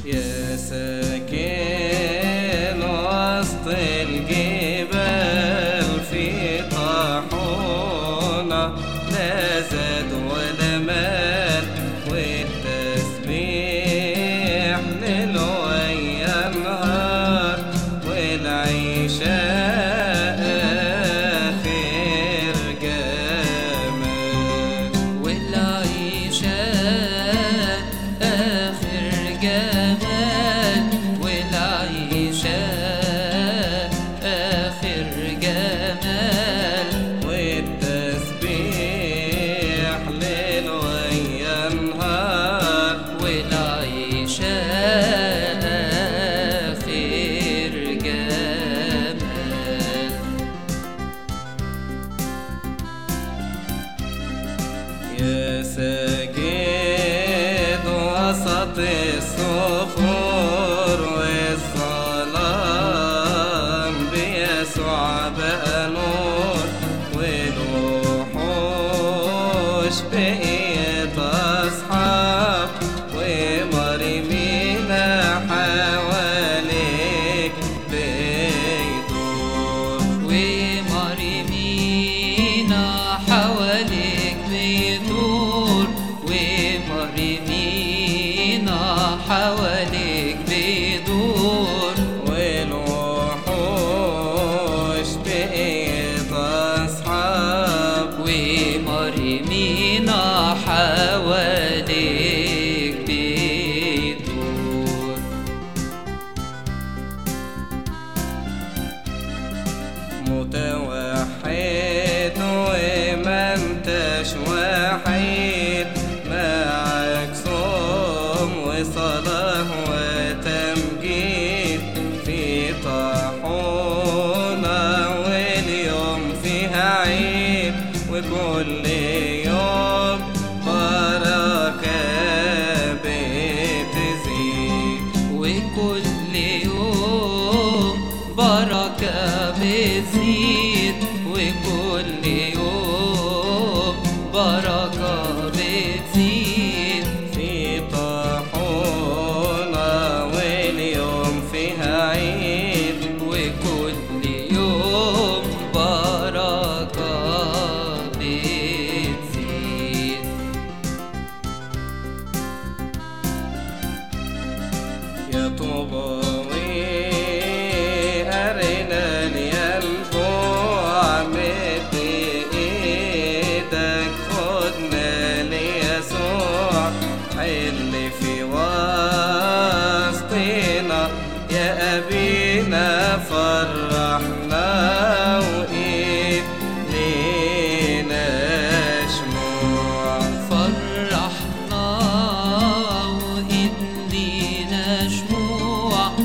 يا ساكن وسط الجبال في طاحونة، لا زاد ولا مال والتسبيح ليل ويا نهار، والعيشة آخر جمال، والعيشة آخر جمال، والعيشة آخر جمال، والتسبيح ليل ويا نهار، والعيشة آخر جمال. يا ساجد وسط الصخور والظلام، بيسوع بقى نور، والوحوش بقيت أصحاب، ومرمينا حواليك بيدور، ومرمينا حواليك بيدور، ومرمينا حواليك بيدور، والوحوش بقيت أصحاب، ومرمينا حواليك بيدور. متوحد وما انتش وحيد، معك صوم وصلاة وتمجيد، في طاحونة واليوم فيها عيد، وكل يوم بركة بتزيد، وكل يوم بركة بتزيد، وكل يوم بركة بتزيد، في طاحونة واليوم فيها عيد، وكل يوم بركة بتزيد. يا طوباوي أرنا لي البوع، مد إيدك خدنا ليسوع، حل في وسطنا يا أبينا، فرحنا وإيد لينا شموع، فرحنا وإيد لينا شموع،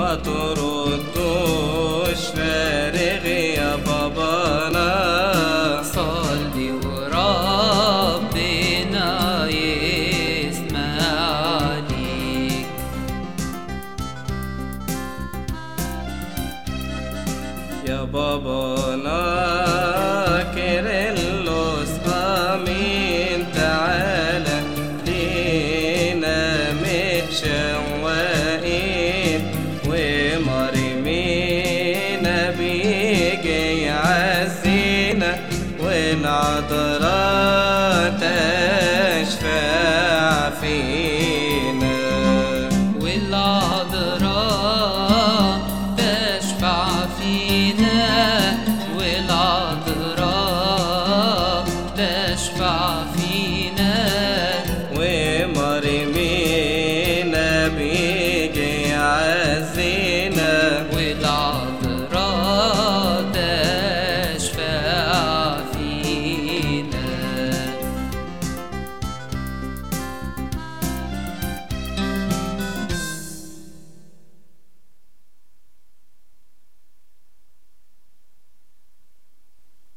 ما تردوش فارغ يا بابانا. صلي وربنا يسمع ليك. يا بابانا كيرلس آمين تعالى لينا متشوقين، ومريمينا بيجي يعزينا، والعذراء تشفع فينا. والعذراء